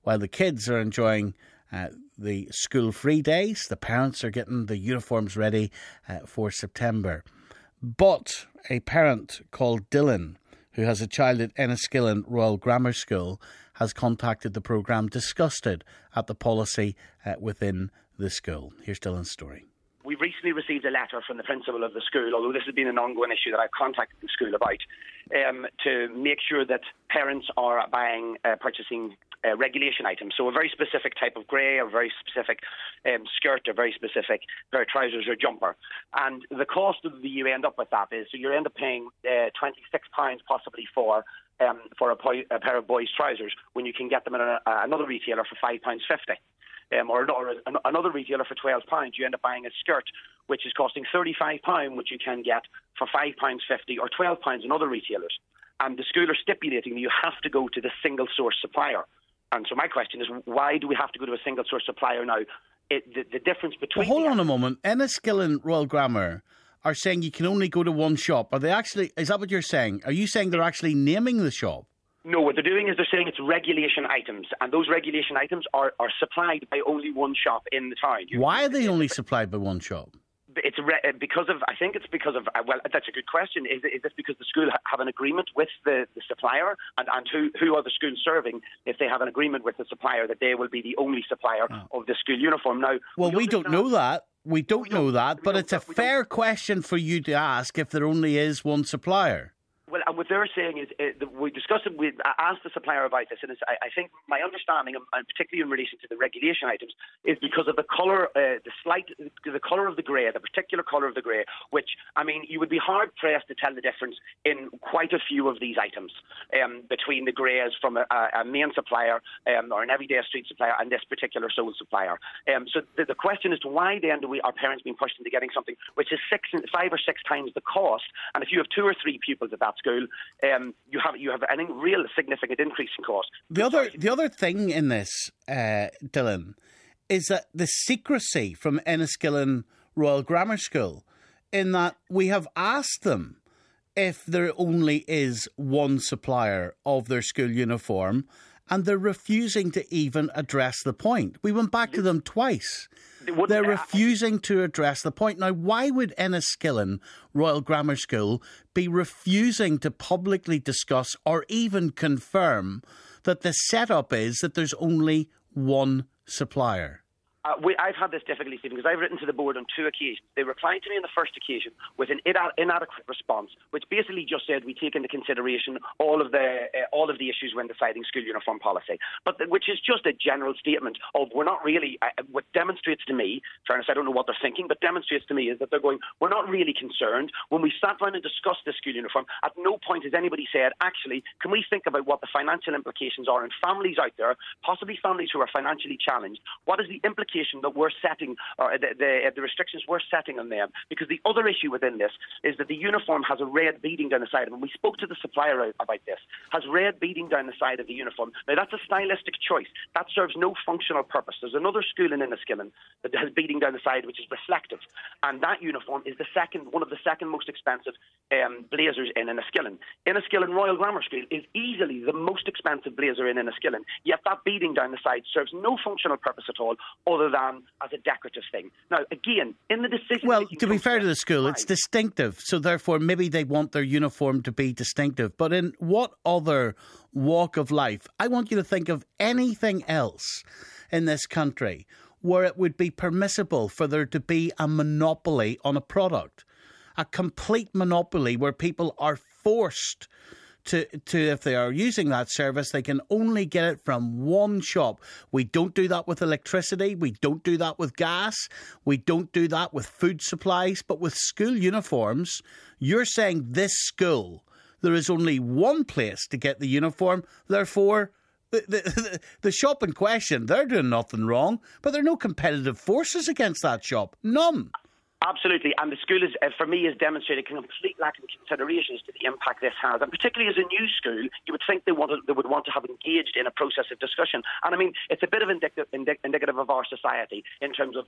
while the kids are enjoying the school-free days, the parents are getting the uniforms ready for September. But a parent called Dylan, who has a child at Enniskillen Royal Grammar School, has contacted the programme, disgusted at the policy within the school. Here's Dylan's story. We've recently received a letter from the principal of the school, although this has been an ongoing issue that I've contacted the school about, to make sure that parents are purchasing regulation items. So a very specific type of grey, or very specific skirt, or very specific pair of trousers or jumper. And the cost that you end up with that is, so you end up paying £26 possibly for a pair of boys' trousers, when you can get them at another retailer for £5.50. Or another retailer for £12, you end up buying a skirt which is costing £35, which you can get for £5.50 or £12 in other retailers. And the school are stipulating that you have to go to the single source supplier. And so my question is, why do we have to go to a single source supplier now? The difference between... Well, hold on a moment. Enniskillen Royal Grammar are saying you can only go to one shop. Are they actually... Is that what you're saying? Are you saying they're actually naming the shop? No, what they're doing is they're saying it's regulation items, and those regulation items are supplied by only one shop in the town. Why are they only supplied by one shop? It's because of, I think it's because of, well, that's a good question. Is this because the school have an agreement with the supplier, and who are the schools serving if they have an agreement with the supplier that they will be the only supplier of the school uniform? Now, well, we don't know that. We don't know that, but it's a fair question for you to ask if there only is one supplier. Well, and what they're saying is, we discussed it. We asked the supplier about this, and I think my understanding, and particularly in relation to the regulation items, is because of the colour, the colour of the grey, the particular colour of the grey. Which, I mean, you would be hard pressed to tell the difference in quite a few of these items between the greys from a main supplier or an everyday street supplier and this particular sole supplier. So the question is, to why then are parents being pushed into getting something which is 5 or 6 times the cost? And if you have 2 or 3 pupils at that school, you have a real significant increase in cost. The other thing in this, Dylan, is that the secrecy from Enniskillen Royal Grammar School, in that we have asked them if there only is one supplier of their school uniform, and they're refusing to even address the point. We went back to them twice. They're refusing to address the point. Now, why would Enniskillen Royal Grammar School be refusing to publicly discuss or even confirm that the setup is that there's only one supplier? I've had this difficulty, Stephen, because I've written to the board on 2 occasions. They replied to me on the first occasion with an inadequate response, which basically just said we take into consideration all of the issues when deciding school uniform policy, which is just a general statement of we're not really. What demonstrates to me, fairness, I don't know what they're thinking, but demonstrates to me is that they're going, we're not really concerned. When we sat down and discussed the school uniform, at no point has anybody said, actually, can we think about what the financial implications are in families out there, possibly families who are financially challenged? What is the implication that we're setting, or the restrictions we're setting on them? Because the other issue within this is that the uniform has a red beading down the side. And when we spoke to the supplier about this, has red beading down the side of the uniform. Now, that's a stylistic choice. That serves no functional purpose. There's another school in Enniskillen that has beading down the side, which is reflective. And that uniform is one of the second most expensive blazers in Enniskillen. Enniskillen Royal Grammar School is easily the most expensive blazer in Enniskillen, yet that beading down the side serves no functional purpose at all, other than as a decorative thing. Now, again, in the decision... Well, to be fair to the school, it's distinctive, so therefore maybe they want their uniform to be distinctive. But in what other walk of life, I want you to think of anything else in this country where it would be permissible for there to be a monopoly on a product, a complete monopoly where people are forced to if they are using that service, they can only get it from one shop. We don't do that with electricity. We don't do that with gas. We don't do that with food supplies. But with school uniforms, you're saying this school, there is only one place to get the uniform. Therefore, the shop in question, they're doing nothing wrong, but there are no competitive forces against that shop. None. Absolutely, and the school is, for me, has demonstrated a complete lack of consideration as to the impact this has. And particularly as a new school, you would think they would want to have engaged in a process of discussion. And I mean, it's a bit of indicative of our society in terms of,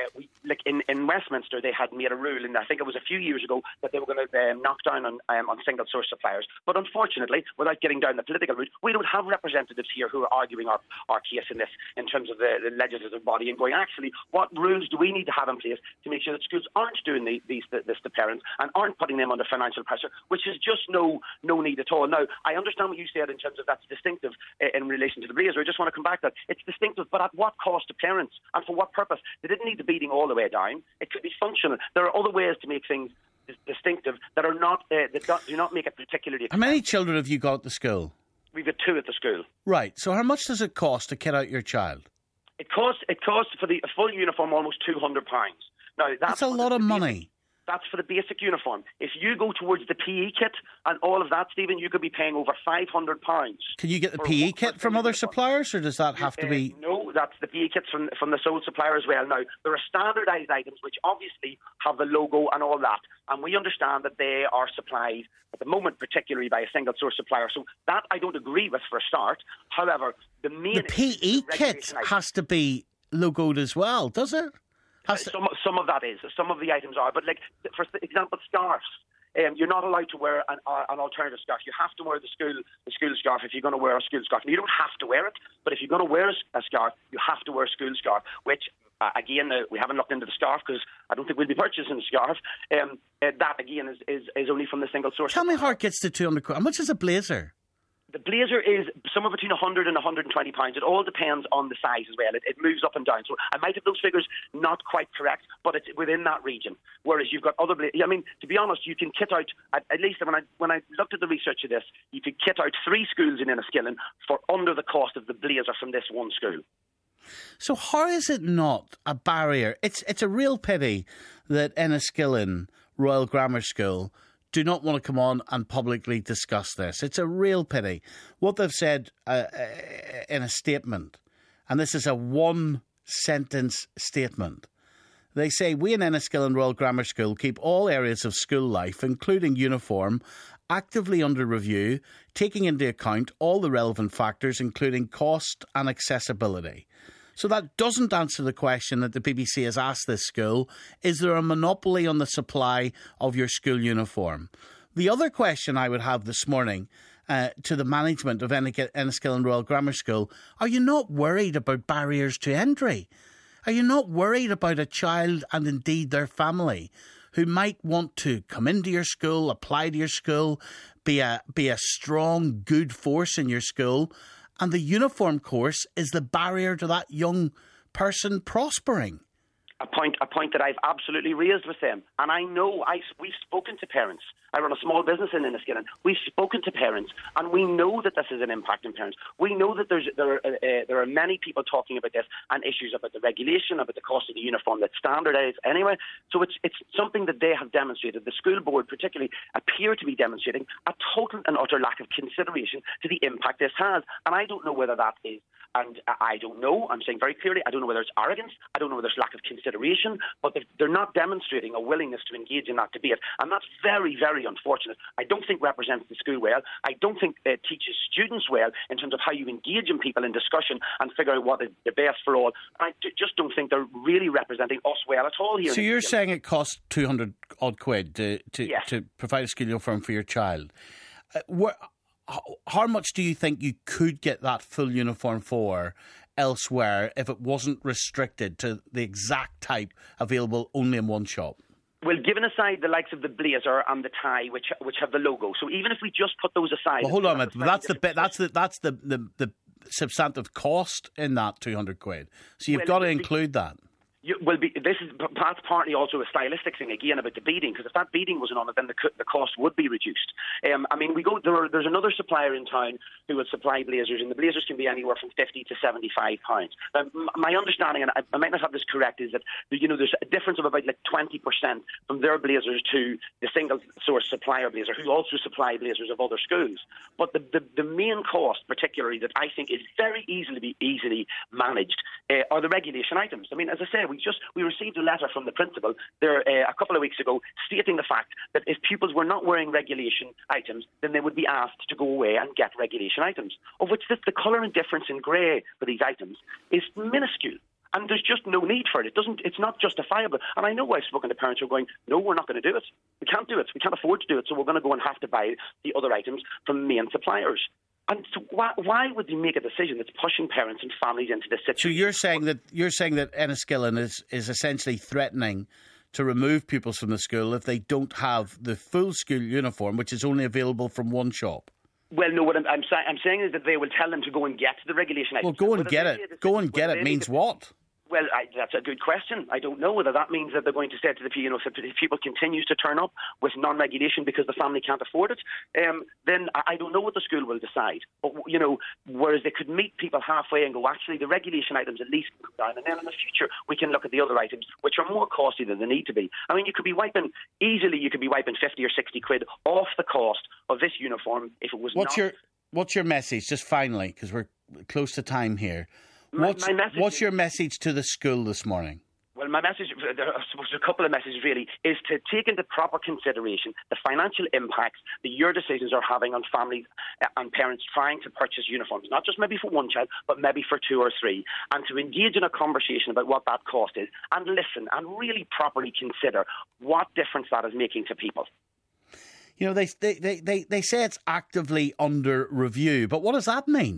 in Westminster, they had made a rule, and I think it was a few years ago, that they were going to knock down on single source suppliers. But unfortunately, without getting down the political route, we don't have representatives here who are arguing our case in this, in terms of the legislative body, and going, actually, what rules do we need to have in place to make sure that schools aren't doing this to parents and aren't putting them under financial pressure, which is just no need at all. Now, I understand what you said in terms of that's distinctive in relation to the Blazer. I just want to come back to that. It's distinctive, but at what cost to parents and for what purpose? They didn't need the beating all the way down. It could be functional. There are other ways to make things distinctive that are not that do not make it particularly expensive. How many children have you got at the school? We've got 2 at the school. Right. So how much does it cost to kit out your child? It costs for the full uniform almost £200. Now, that's a lot of money. That's for the basic uniform. If you go towards the PE kit and all of that, Stephen, you could be paying over £500. Can you get the PE kit from other suppliers, or does that have to be... No, that's the PE kits from the sole supplier as well. Now, there are standardised items which obviously have the logo and all that, and we understand that they are supplied at the moment particularly by a single source supplier. So that I don't agree with for a start. However, the PE kit has to be logoed as well, does it? Some of that is. Some of the items are. But, like, for example, scarves. You're not allowed to wear an alternative scarf. You have to wear the school scarf if you're going to wear a school scarf. And you don't have to wear it, but if you're going to wear a scarf, you have to wear a school scarf, which, again, we haven't looked into the scarf because I don't think we'll be purchasing a scarf. That, again, is only from the single source. Tell me how it gets to 200 quid. How much is a blazer? The blazer is somewhere between £100 and £120. It all depends on the size as well. It moves up and down. So I might have those figures not quite correct, but it's within that region. Whereas you've got other blazers. I mean, to be honest, you can kit out, at least when I looked at the research of this, you could kit out 3 schools in Enniskillen for under the cost of the blazer from this one school. So how is it not a barrier? It's a real pity that Enniskillen Royal Grammar School do not want to come on and publicly discuss this. It's a real pity. What they've said in a statement, and this is a one-sentence statement, they say, we in Enniskillen Royal Grammar School keep all areas of school life, including uniform, actively under review, taking into account all the relevant factors, including cost and accessibility. So that doesn't answer the question that the BBC has asked this school. Is there a monopoly on the supply of your school uniform? The other question I would have this morning to the management of Enniskillen Royal Grammar School, are you not worried about barriers to entry? Are you not worried about a child and indeed their family who might want to come into your school, apply to your school, be a strong, good force in your school, and the uniform course is the barrier to that young person prospering? A point that I've absolutely raised with them. And I know we've spoken to parents. I run a small business in Enniskillen. We've spoken to parents, and we know that this is an impact on parents. We know that there are many people talking about this and issues about the regulation, about the cost of the uniform that's standardised anyway. So it's something that they have demonstrated. The school board particularly appear to be demonstrating a total and utter lack of consideration to the impact this has. And I don't know whether that is, and I don't know, I'm saying very clearly, I don't know whether it's arrogance, I don't know whether it's lack of consideration, but they're not demonstrating a willingness to engage in that debate. And that's very, very unfortunate. I don't think represents the school well. I don't think it teaches students well in terms of how you engage in people in discussion and figure out what is the best for all. I just don't think they're really representing us well at all here. So you're saying it costs 200 odd quid to provide a school uniform for your child. How much do you think you could get that full uniform for elsewhere if it wasn't restricted to the exact type available only in one shop? Well, given aside the likes of the blazer and the tie, which have the logo, so even if we just put those aside, well, hold on a minute. That's the substantive cost in that 200 quid. So you've got to include that. This is partly also a stylistic thing again about the beading, because if that beading wasn't on it, then the cost would be reduced. I mean, there's another supplier in town who would supply blazers, and the blazers can be anywhere from £50 to £75. My understanding, and I might not have this correct, is that there's a difference of about 20% from their blazers to the single source supplier blazer, who also supply blazers of other schools. But the main cost, particularly, that I think is very easily managed, are the regulation items. I mean, as I said, we received a letter from the principal there a couple of weeks ago stating the fact that if pupils were not wearing regulation items, then they would be asked to go away and get regulation items, of which the colour and difference in grey for these items is minuscule. And there's just no need for it. It's not justifiable. And I know I've spoken to parents who are going, no, we're not going to do it. We can't do it. We can't afford to do it. So we're going to go and have to buy the other items from main suppliers. And so why would they make a decision that's pushing parents and families into this situation? So you're saying that Enniskillen is essentially threatening to remove pupils from the school if they don't have the full school uniform, which is only available from one shop. Well, no, what I'm saying is that they will tell them to go and get the regulation items. Well, go and get it. Go and get it means what? Well, that's a good question. I don't know whether that means that they're going to say to the if people continues to turn up with non-regulation because the family can't afford it, then I don't know what the school will decide. But, whereas they could meet people halfway and go, actually, the regulation items at least come down, and then in the future we can look at the other items, which are more costly than they need to be. I mean, you could be wiping 50 or 60 quid off the cost of this uniform if it was What's your message, just finally, because we're close to time here? What's your message to the school this morning? Well, my message, I suppose a couple of messages really, is to take into proper consideration the financial impacts that your decisions are having on families and parents trying to purchase uniforms, not just maybe for one child, but maybe for two or three, and to engage in a conversation about what that cost is, and listen and really properly consider what difference that is making to people. They say it's actively under review, but what does that mean?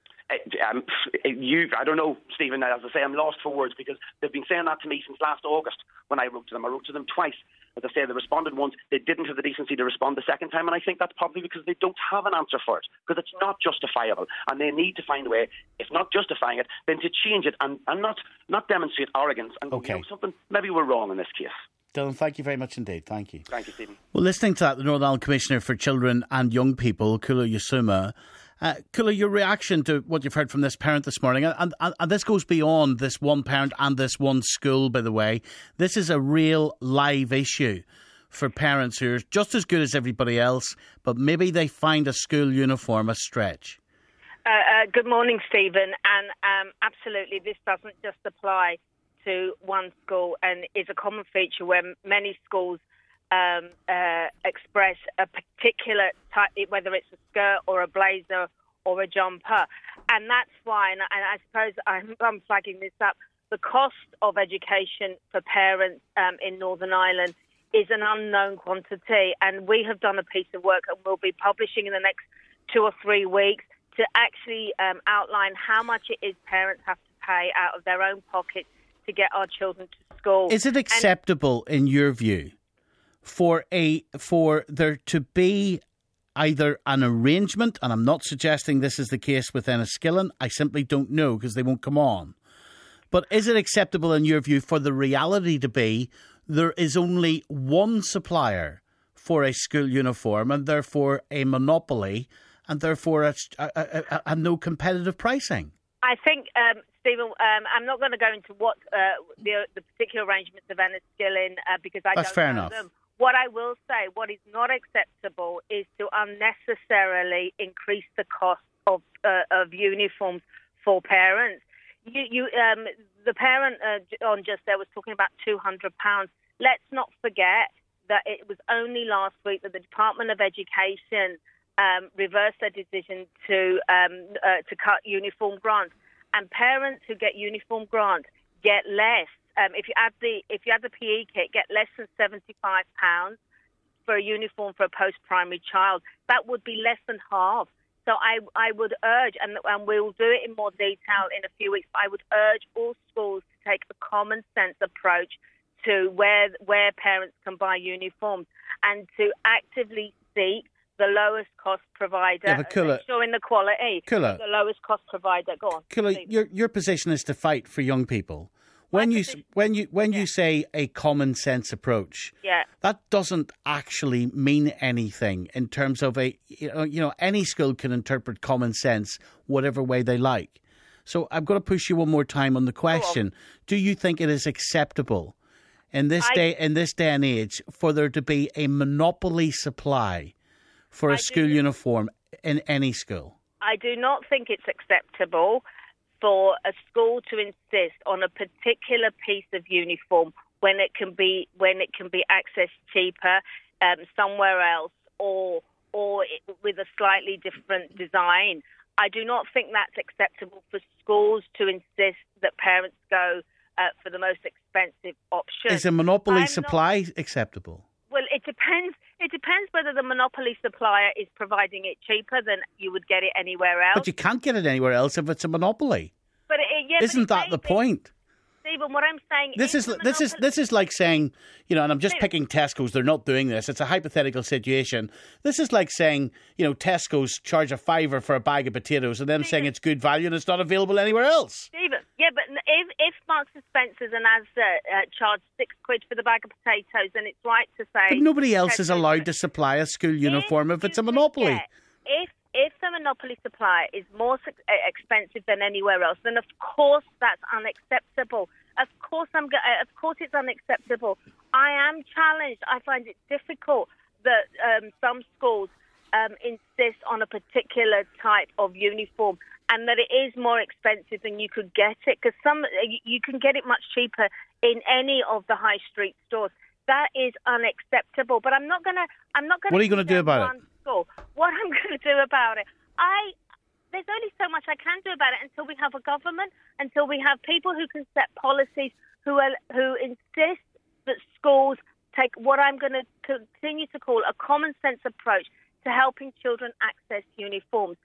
I don't know, Stephen. As I say, I'm lost for words because they've been saying that to me since last August when I wrote to them. I wrote to them twice. As I say, they responded once. They didn't have the decency to respond the second time, and I think that's probably because they don't have an answer for it, because it's not justifiable, and they need to find a way, if not justifying it, then to change it and not demonstrate arrogance and something. Maybe we're wrong in this case. Dylan, thank you very much indeed. Thank you. Thank you, Stephen. Well, listening to that, the Northern Ireland Commissioner for Children and Young People, Kula Yasuma. Kula, your reaction to what you've heard from this parent this morning, and this goes beyond this one parent and this one school, by the way. This is a real live issue for parents who are just as good as everybody else, but maybe they find a school uniform a stretch. Good morning, Stephen. And absolutely, this doesn't just apply to one school, and is a common feature where many schools express a particular type, whether it's a skirt or a blazer or a jumper. And that's why, and I suppose I'm flagging this up, the cost of education for parents in Northern Ireland is an unknown quantity. And we have done a piece of work, and we'll be publishing in the next 2 or 3 weeks to actually outline how much it is parents have to pay out of their own pockets to get our children to school. Is it acceptable, in your view, for there to be either an arrangement, and I'm not suggesting this is the case with Enniskillen, I simply don't know because they won't come on, but is it acceptable, in your view, for the reality to be there is only one supplier for a school uniform and therefore a monopoly and therefore a no competitive pricing? I think, Stephen, I'm not going to go into what the particular arrangements of Enniskillen because I That's don't fair know enough. them. What I will say, what is not acceptable is to unnecessarily increase the cost of uniforms for parents. The parent on just there was talking about £200. Let's not forget that it was only last week that the Department of Education reversed their decision to cut uniform grants, and parents who get uniform grants get less. If you add the PE kit, get less than £75 for a uniform for a post-primary child. That would be less than half. So I would urge, and we'll do it in more detail in a few weeks, I would urge all schools to take a common sense approach to where parents can buy uniforms and to actively seek the lowest cost provider, ensuring the quality. Kula, the lowest cost provider. Go on. Kula, your position is to fight for young people. When you say a common sense approach, that doesn't actually mean anything in terms of any school can interpret common sense whatever way they like. So I'm going to push you one more time on the question: do you think it is acceptable in this day and age for there to be a monopoly supply for a school uniform in any school? I do not think it's acceptable for a school to insist on a particular piece of uniform when it can be accessed cheaper somewhere else or with a slightly different design. I do not think that's acceptable for schools to insist that parents go for the most expensive option. Is a monopoly supply acceptable? Well, it depends. It depends whether the monopoly supplier is providing it cheaper than you would get it anywhere else. But you can't get it anywhere else if it's a monopoly. But isn't that the point? Stephen, what I'm saying this is like saying, and I'm just picking Tesco's. They're not doing this. It's a hypothetical situation. This is like saying, Tesco's charge a £5 for a bag of potatoes, and them saying it's good value and it's not available anywhere else. Stephen, yeah, but if Marks and Spencer's and Asda charge £6 for the bag of potatoes, then it's right to say. But nobody else is allowed to supply a school uniform if it's a monopoly. If the monopoly supplier is more expensive than anywhere else, then of course that's unacceptable. Of course it's unacceptable. I am challenged. I find it difficult that some schools insist on a particular type of uniform and that it is more expensive than you could get it, because you can get it much cheaper in any of the high street stores. That is unacceptable. But I'm not going to. What are you going to do about it? School. What I'm going to do about it, there's only so much I can do about it until we have a government, until we have people who can set policies, who insist that schools take what I'm going to continue to call a common sense approach to helping children access uniforms.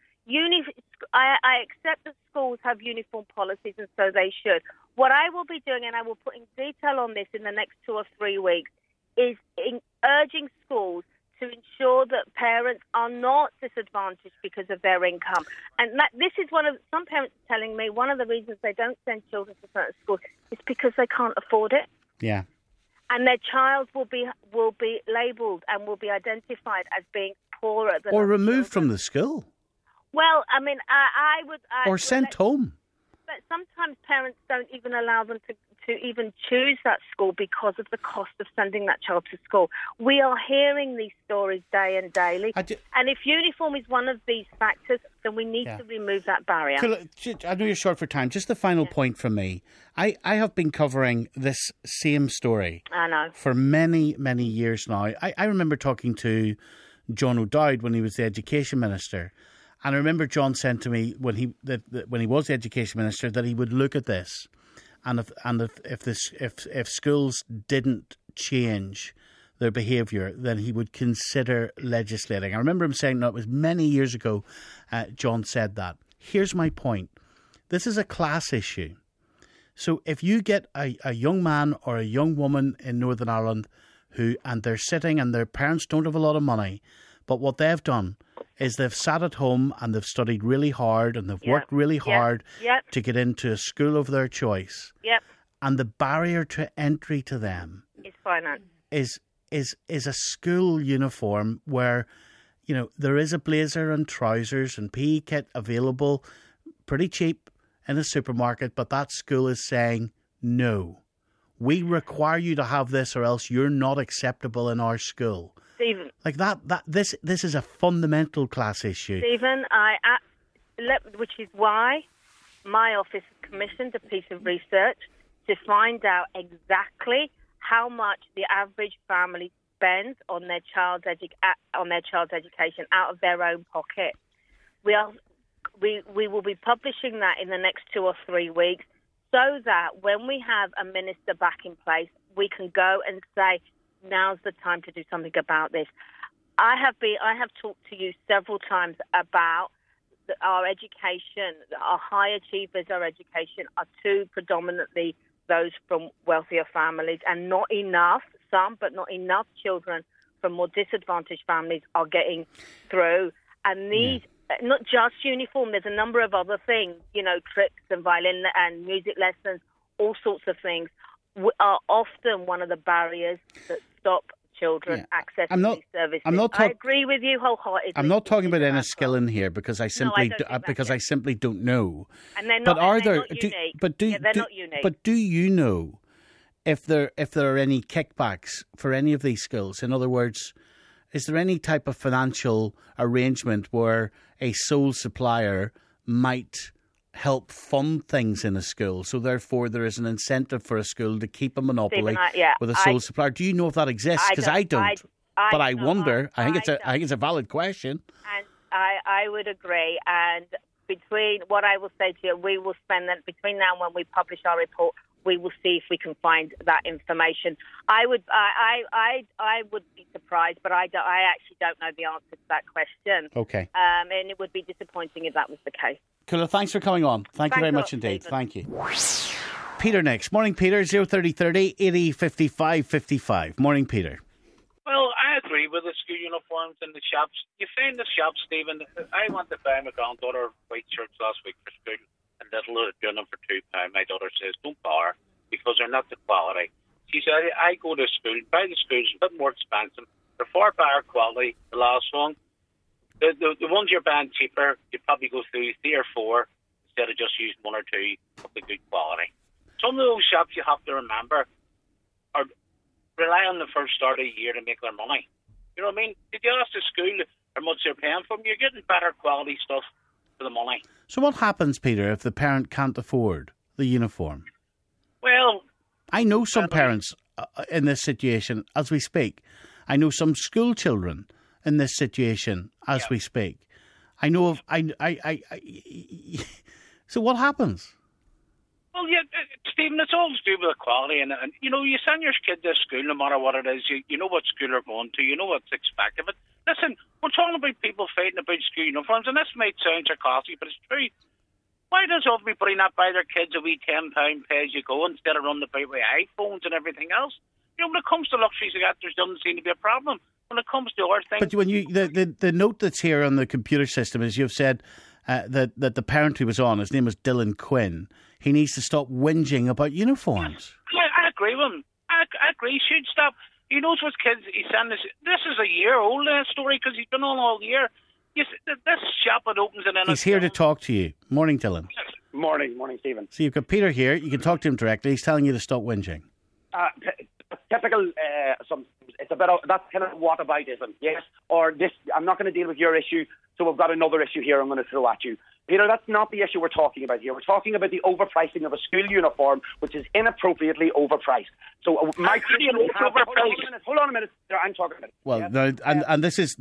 I accept that schools have uniform policies, and so they should. What I will be doing, and I will put in detail on this in the next 2 or 3 weeks, is urging schools to ensure that parents are not disadvantaged because of their income. And this is some parents are telling me one of the reasons they don't send children to certain schools is because they can't afford it. Yeah. And their child will be labelled and will be identified as being poorer than or removed from the school. Well, I mean, I would... or sent home. But sometimes parents don't even allow them to even choose that school because of the cost of sending that child to school. We are hearing these stories day and daily. And if uniform is one of these factors, then we need to remove that barrier. I know you're short for time. Just the final point from me. I have been covering this same story for many, many years now. I remember talking to John O'Dowd when he was the Education Minister. And I remember John said to me when he was the Education Minister that he would look at this, and if schools didn't change their behaviour, then he would consider legislating. I remember him saying that. It was many years ago. John said that. Here's my point: this is a class issue. So if you get a young man or a young woman in Northern Ireland and they're sitting and their parents don't have a lot of money, but what they've done is they've sat at home and they've studied really hard and they've worked really hard to get into a school of their choice. Yep. And the barrier to entry to them is finance. Is a school uniform where, there is a blazer and trousers and PE kit available pretty cheap in a supermarket, but that school is saying, no, we require you to have this or else you're not acceptable in our school. Stephen, like this is a fundamental class issue. Stephen, which is why my office commissioned a piece of research to find out exactly how much the average family spends on their child's education out of their own pocket. We will be publishing that in the next 2 or 3 weeks, so that when we have a minister back in place, we can go and say, now's the time to do something about this. I have talked to you several times about our education. Our high achievers, our education are too predominantly those from wealthier families, and not enough, but not enough children from more disadvantaged families are getting through. And these, not just uniform, there's a number of other things, tricks and violin and music lessons, all sorts of things, are often one of the barriers that stop children accessing these services. I agree with you wholeheartedly. I'm not talking about any skill in here because I simply don't know. And they're not. But they're not unique. But do you know if there are any kickbacks for any of these schools? In other words, is there any type of financial arrangement where a sole supplier might help fund things in a school, so therefore there is an incentive for a school to keep a monopoly with a sole supplier. Do you know if that exists? Because I don't. But I wonder. I think it's a valid question. And I would agree. And between what I will say to you, we will spend that between now and when we publish our report. We will see if we can find that information. I would be surprised, but I actually don't know the answer to that question. Okay. And it would be disappointing if that was the case. Kula, thanks for coming on. Thank you very much indeed. Stephen. Thank you. Peter next. Morning, Peter. 03030 80 55 55. Morning, Peter. Well, I agree with the school uniforms in the shops. You find the shops, Stephen. I went to buy my granddaughter white shirts last week for school. And little doing them for £2. My daughter says, don't bother, because they're not the quality. She said, I go to school, buy the schools, a bit more expensive. They're far better quality, the last one. The ones you're buying cheaper, you probably go through 3 or 4 instead of just using 1 or 2 of the good quality. Some of those shops, you have to remember, are rely on the first start of the year to make their money. You know what I mean? Did you ask the school how much they're paying for them? You're getting better quality stuff for the money. So what happens, Peter, if the parent can't afford the uniform? Well, I know some parents in this situation as we speak. I know some school children in this situation as we speak. I know of. So what happens? Well, yeah, Stephen, it's all to do with equality, and you know, you send your kid to school, no matter what it is. You know what school they're going to. You know what's expected. But listen, we're talking about people fighting about school uniforms, and this might sound sarcastic, but it's true. Why does everybody not buy their kids a wee £10 pay-as-you-go instead of running about with iPhones and everything else? You know, when it comes to luxuries like that, there doesn't seem to be a problem. When it comes to other things, but when you the note that's here on the computer system is you've said that the parent who was on, his name was Dylan Quinn. He needs to stop whinging about uniforms. I agree with him. I agree. He should stop. He knows what kids he's sending. This is a year old story because he's been on all year. Yes, this shop that opens and then he's here to talk to you. Morning, Dylan. Morning, Stephen. So you've got Peter here. You can talk to him directly. He's telling you to stop whinging. Typical. It's about that's kind of whataboutism, yes. Or this. I'm not going to deal with your issue, so we've got another issue here. I'm going to throw at you. Peter, that's not the issue we're talking about here. We're talking about the overpricing of a school uniform, which is inappropriately overpriced. So my question is, hold on a minute. I'm talking about it. Well, yeah. And this is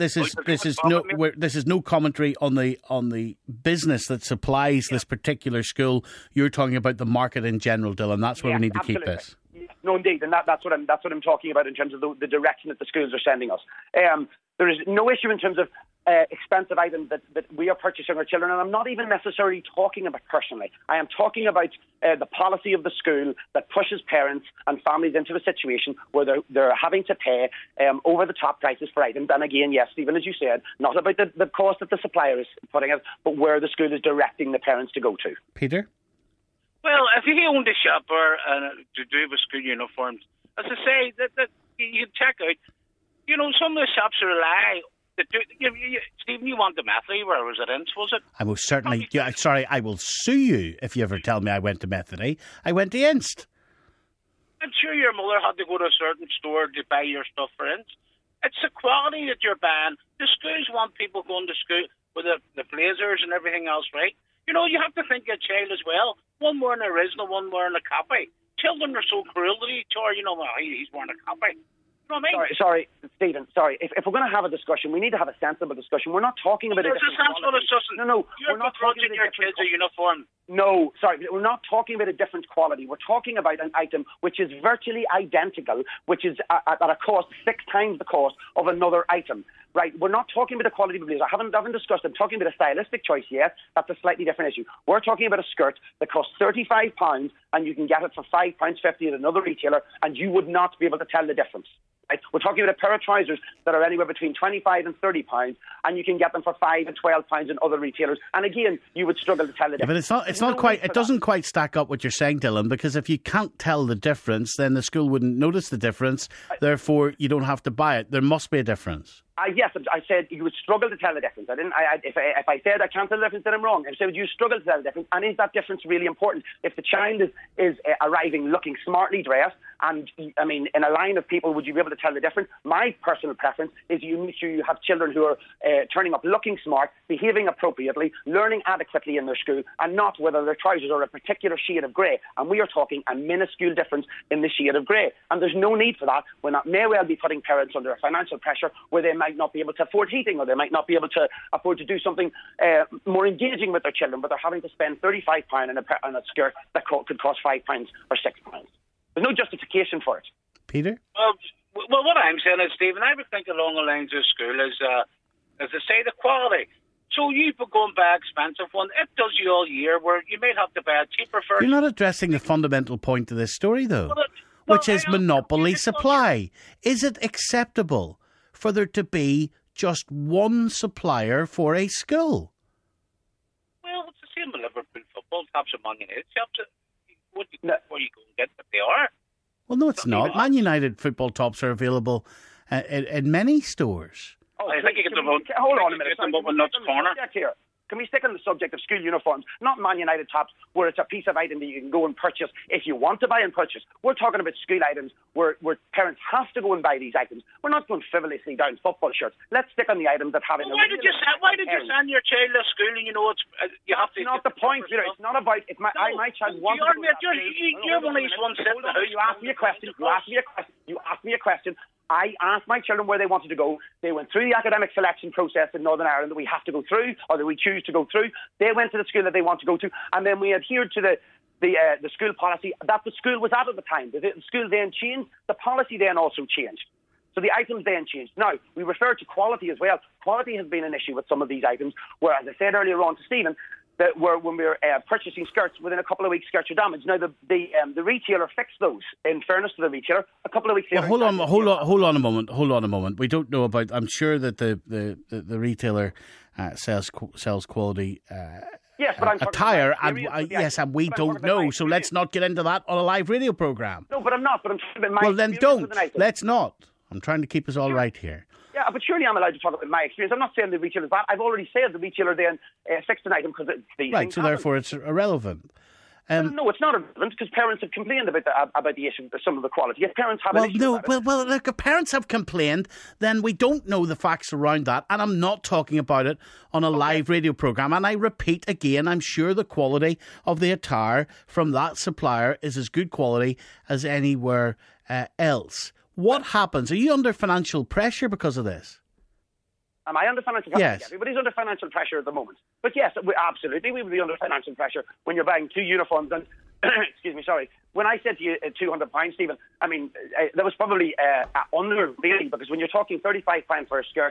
no commentary on the business that supplies this particular school. You're talking about the market in general, Dylan. That's where we need to keep this. No, indeed, and that's what I'm talking about in terms of the direction that the schools are sending us. There is no issue in terms of expensive items that we are purchasing our children, and I'm not even necessarily talking about personally. I am talking about the policy of the school that pushes parents and families into a situation where they're having to pay over the top prices for items. And again, yes, Stephen, as you said, not about the cost that the supplier is putting out, but where the school is directing the parents to go to. Peter? Well, if you owned a shop or to do with school uniforms, as I say, that you check out, you know, some of the shops rely. Stephen, you want the Methody? Where was it in? Was it? I will certainly. Yeah, sorry, I will sue you if you ever tell me I went to Methody. I went to Inst. I'm sure your mother had to go to a certain store to buy your stuff for Inst. It's the quality that you're buying. The schools want people going to school with the blazers and everything else, right? You know, you have to think of a child as well. One wearing an original, one wearing a copy. Children are so cruel to each other. You know, he's wearing a copy. You know what I mean? Sorry, Stephen. Sorry. If we're going to have a discussion, we need to have a sensible discussion. We're not talking about a different quality. No, we're not talking about your kids' uniform. No, sorry, we're not talking about a different quality. We're talking about an item which is virtually identical, which is at a cost 6 times the cost of another item. Right, we're not talking about the quality of the blazer. I haven't discussed. I'm talking about a stylistic choice yet. That's a slightly different issue. We're talking about a skirt that costs £35 and you can get it for £5.50 at another retailer, and you would not be able to tell the difference. Right? We're talking about a pair of trousers that are anywhere between £25 and £30, and you can get them for £5 and £12 in other retailers. And again, you would struggle to tell the difference. But it's not quite. It doesn't quite stack up what you're saying, Dylan. Because if you can't tell the difference, then the school wouldn't notice the difference. Therefore, you don't have to buy it. There must be a difference. Yes, I said you would struggle to tell the difference. If I said I can't tell the difference, then I'm wrong. I said you struggle to tell the difference, and is that difference really important? If the child is arriving looking smartly dressed And, I mean, in a line of people, would you be able to tell the difference? My personal preference is you make sure you have children who are turning up looking smart, behaving appropriately, learning adequately in their school, and not whether their trousers are a particular shade of grey. And we are talking a minuscule difference in the shade of grey. And there's no need for that when that may well be putting parents under a financial pressure where they might not be able to afford heating, or they might not be able to afford to do something more engaging with their children, but they're having to spend £35 on a skirt that could cost £5 or £6. There's no justification for it. Peter? Well, what I'm saying is, Stephen, I would think along the lines of school is, as they say, the quality. So you go and buy an expensive one. It does you all year, where you may have to buy a cheaper first. You're not addressing the fundamental point of this story, though, which is monopoly supply. Is it acceptable for there to be just one supplier for a school? Well, it's the same with Liverpool football. Tops of Man United. Where you go and get what they are. Well, no, it's not. Man United football tops are available in many stores. I think you can hold on a minute. Corner. Can we stick on the subject of school uniforms? Not Man United tops, where it's a piece of item that you can go and purchase if you want to buy and purchase. We're talking about school items where parents have to go and buy these items. We're not going frivolously down football shirts. Let's stick on the items that have. Why did you send your child to school and you know you have to? It's not the point, Peter. It's not about. It's my child wants to go to school. You're one of these ones sitting in the house. You asked me a question. You asked me a question. I asked my children where they wanted to go. They went through the academic selection process in Northern Ireland that we have to go through, or that we choose to go through. They went to the school that they want to go to, and then we adhered to the school policy that the school was at the time. The school then changed. The policy then also changed. So the items then changed. Now, we refer to quality as well. Quality has been an issue with some of these items, where, as I said earlier on to Stephen, that when we were purchasing skirts, within a couple of weeks, skirts are damaged. Now, the retailer fixed those, in fairness to the retailer, a couple of weeks later. Well, hold on a moment. We don't know about. I'm sure that the retailer sells quality. Yes, but I'm attire, and we don't know. So let's not get into that on a live radio program. No, but I'm not. But I'm talking about my. Well, then don't. Let's not. I'm trying to keep us all right here. Yeah, but surely I'm allowed to talk about my experience. I'm not saying the retailer's bad. I've already said the retailer then fixed an item because these right. things So happen. therefore, it's irrelevant. No, it's not irrelevant because parents have complained about the issue of some of the quality. If parents have an issue about it. Well, look, if parents have complained, then we don't know the facts around that, and I'm not talking about it on a live radio program. And I repeat again, I'm sure the quality of the attire from that supplier is as good quality as anywhere else. What happens? Are you under financial pressure because of this? Am I under financial pressure? Yes. Everybody's under financial pressure at the moment. But yes, absolutely, we would be under financial pressure when you're buying two uniforms. And excuse me, sorry. When I said to you £200, Stephen, I mean, that was probably under, really, because when you're talking £35 for a skirt,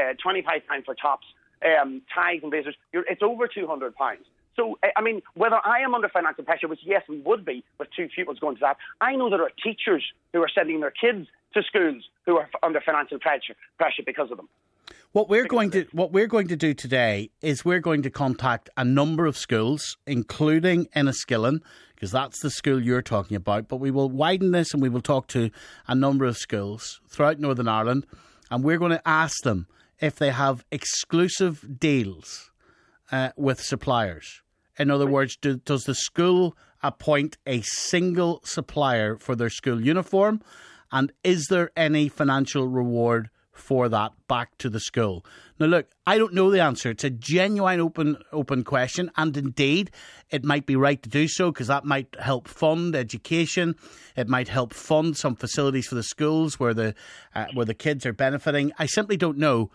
£25 for tops, ties and blazers, it's over £200. So, I mean, whether I am under financial pressure, which, yes, we would be with two pupils going to that, I know there are teachers who are sending their kids to schools who are under financial pressure because of them. What we're going to do today is we're going to contact a number of schools, including Enniskillen, because that's the school you're talking about. But we will widen this and we will talk to a number of schools throughout Northern Ireland, and we're going to ask them if they have exclusive deals with suppliers. In other words, does the school appoint a single supplier for their school uniform? And is there any financial reward for that back to the school? Now, look, I don't know the answer. It's a genuine open question. And indeed, it might be right to do so because that might help fund education. It might help fund some facilities for the schools where the kids are benefiting. I simply don't know.